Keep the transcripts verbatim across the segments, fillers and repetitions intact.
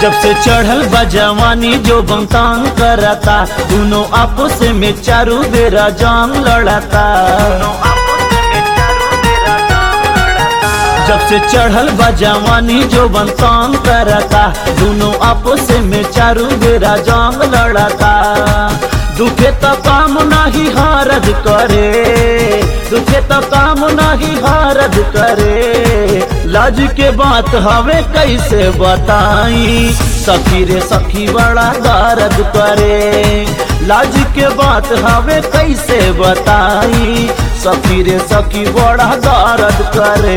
जब से चढ़ल बा जवानी जो बंतांग करता, दोनों आपस में चारू बेरा जांग लड़ाता। जब से चढ़ल बा जवानी जो बंतांग करता, दोनों आपस में चारू बेरा जांग लड़ाता। दुखे तो काम नहीं हारद करे, दुखे तो काम नहीं हारद करे। लाज के बात हवे कैसे बताई, सखी रे सखी बड़ा दर्द करे। लाज के बात हवे कैसे बताई, सखी रे सखी बड़ा दर्द करे।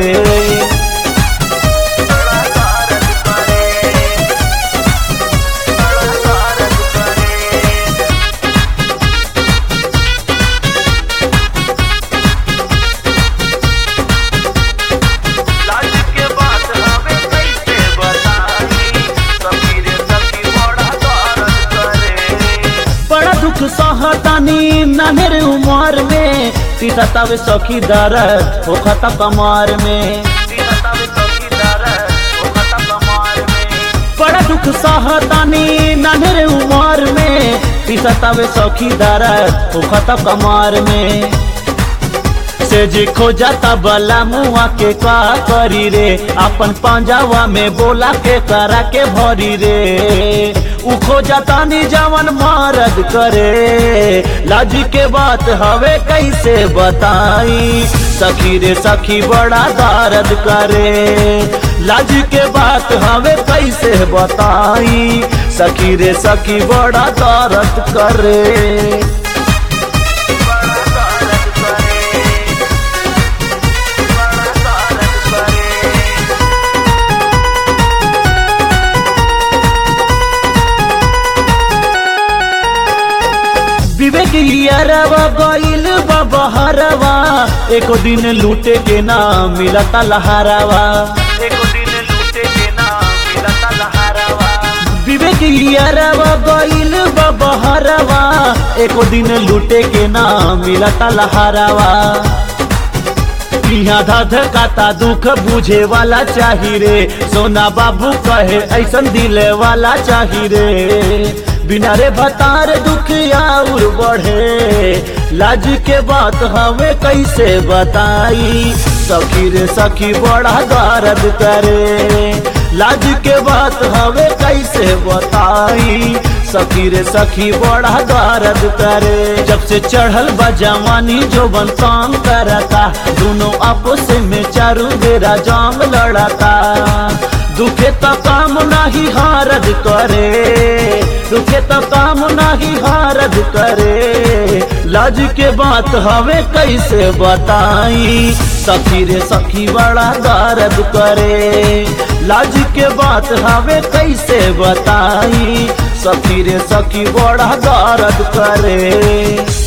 दुख सहतानी नन्हेर उमर में, तीसतावे सखी दर्द होखता कमर में। बड़ा दुख सहतानी नन्हेर उमर में, तीसतावे सखी दर्द होखता कमर में। से जी खो जाता बला मुआ के का करी रे, अपन पंजावा में बोला के करा के भरी रे। उ खो जाता नी जवन मारद करे, लाज के बात हवे कैसे बताई, सखी रे सखी बड़ा दर्द करे। लाज के बात हवे कैसे बताई, सखी रे सखी बड़ा दर्द करे। विवेक यारवा गइल बा बहरवा, एको दिन लूटे के ना मिलता लहरावा। एको दिन लूटे के ना मिलता लहरावा। विवेक यारवा गइल बा बहरवा, एको दिन लूटे के ना मिलता लहरावा। यहाँ धधकाता दुख बुझे वाला चाही रे, सोना बाबू कहे ऐसन दिले वाला चाही रे। बिना रे भतार दुख और बढ़े, लाज के बात हमें कैसे बताई, सखी रे सखी बड़ा दर्द करे। लाज के बात हमें कैसे बताई, सखी रे सखी बड़ा दर्द करे। जब से चढ़ल बा जवानी जो बंतांग करता, दोनों आपस में चारू बेरा जांग लड़ाता। दुखे तो काम नहीं हारद करे, दुखे तो काम नहीं हारद करे। लाज के बात हवे कैसे बताई, सखी रे सखी बड़ा दर्द करे। लाज के बात हवे कैसे बताई, सखी रे सखी बड़ा दर्द करे।